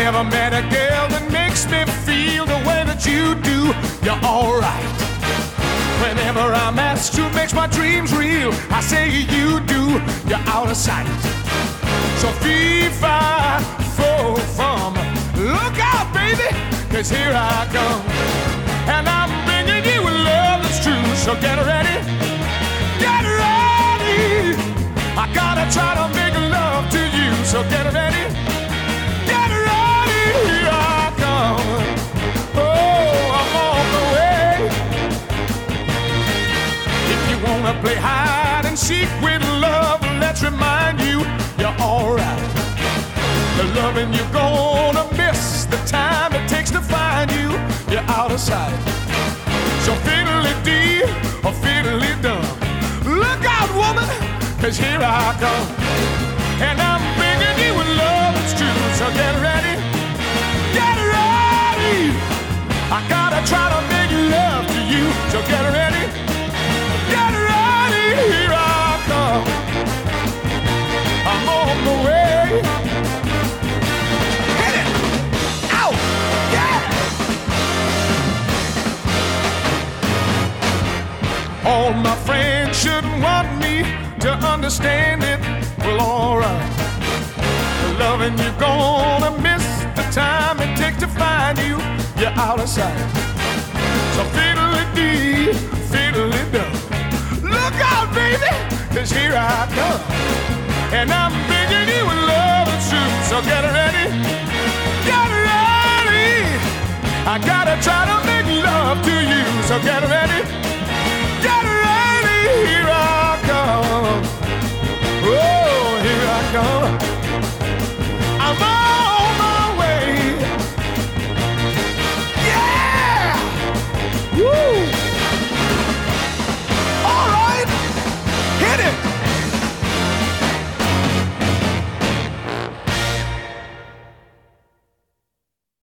never met a girl that makes me feel the way that you do. You're alright. Whenever I'm asked who makes my dreams real, I say you do. You're out of sight. So fee, fi, fo, fum. Look out, baby, 'cause here I come. And I'm bringing you a love that's true. So get ready. Get ready. I gotta try to make love to you. So get ready. Get ready. Here I come. Oh, I'm on the way. If you wanna play hide and seek with love, let's remind you you're alright. The loving you're gonna miss, the time it takes to find you, you're out of sight. So fiddly-dee or fiddly-dum. Look out, woman, 'cause here I come. And I'm bringing you a love that's true. So get ready. Get ready. I gotta try to make love to you. So get ready. Get ready. Here I come. I'm on the way. Hit it. Ow. Yeah. All my friends shouldn't want me to understand it. Well, alright. The loving you're gonna miss, the time it takes to find you, you're out of sight. So fiddly-dee, fiddly-dum. Look out, baby, 'cause here I come. And I'm bringing you a love that's true. So get ready. Get ready. I gotta try to make love to you. So get ready. Get ready. Here I come. Oh, here I come. I'm on.